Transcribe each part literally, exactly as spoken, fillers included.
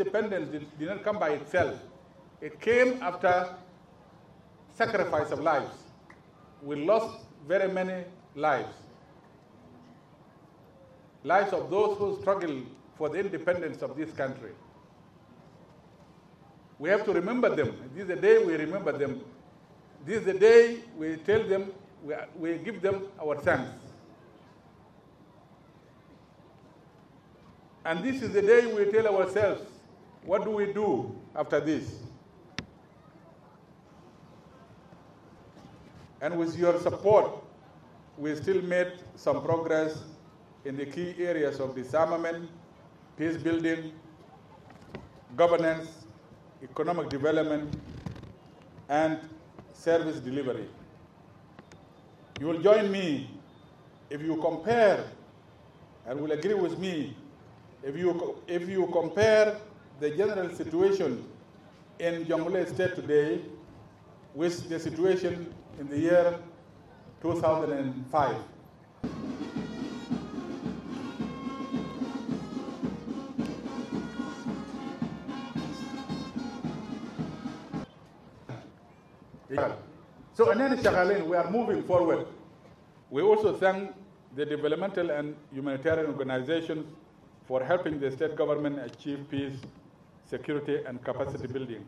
independence did, did not come by itself. It came after sacrifice of lives. We lost very many lives. Lives of those who struggled for the independence of this country. We have to remember them. This is the day we remember them. This is the day we tell them, we, we give them our thanks. And this is the day we tell ourselves, what do we do after this? And with your support, we still made some progress in the key areas of disarmament, peace building, governance, economic development, and service delivery. You will join me if you compare, and will agree with me, if you, if you compare the general situation in Jonglei State today with the situation in the year two thousand five. So, in any Shakaleen, we are moving forward. We also thank the developmental and humanitarian organizations for helping the state government achieve peace, security, and capacity building.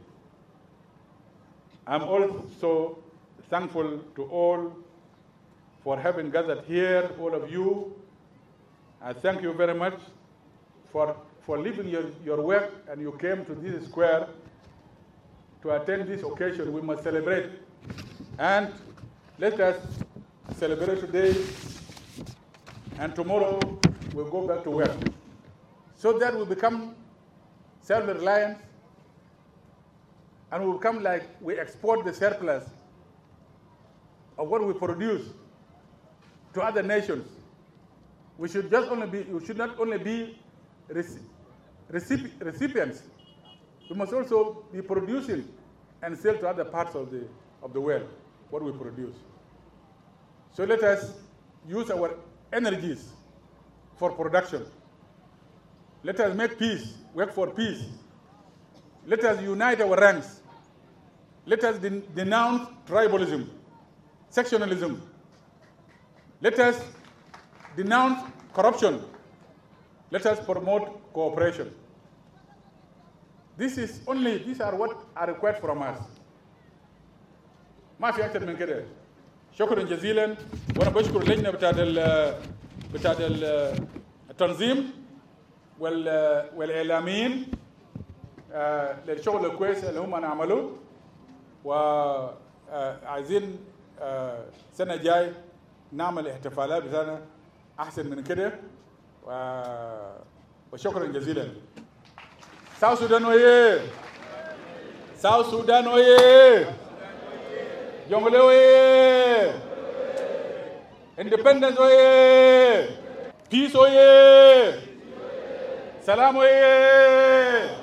I'm also thankful to all for having gathered here, all of you. I thank you very much for, for leaving your, your work and you came to this square to attend this occasion. We must celebrate. And let us celebrate today, and tomorrow we'll go back to work. So that we become self-reliant, and we become like we export the surplus of what we produce to other nations. We should just only be, we should not only be recipients, we must also be producing and sell to other parts of the, of the world what we produce. So let us use our energies for production. Let us make peace, work for peace. Let us unite our ranks. Let us den denounce tribalism, sectionalism. Let us denounce corruption. Let us promote cooperation. This is only, these are what are required from us. ما في أكثر من كده. شكرا جزيلا وأنا بشكر اللجنة بتاعت بتاعت التنظيم والإعلاميين للشغل الكويس اللي هم عملوه وعايزين السنة الجاي نعمل احتفالات بتاعنا أحسن من كده وشكرا جزيلا. South Sudan oye! South Sudan oye! Jonglei oye! Independence oye! Peace oye! Salam oye!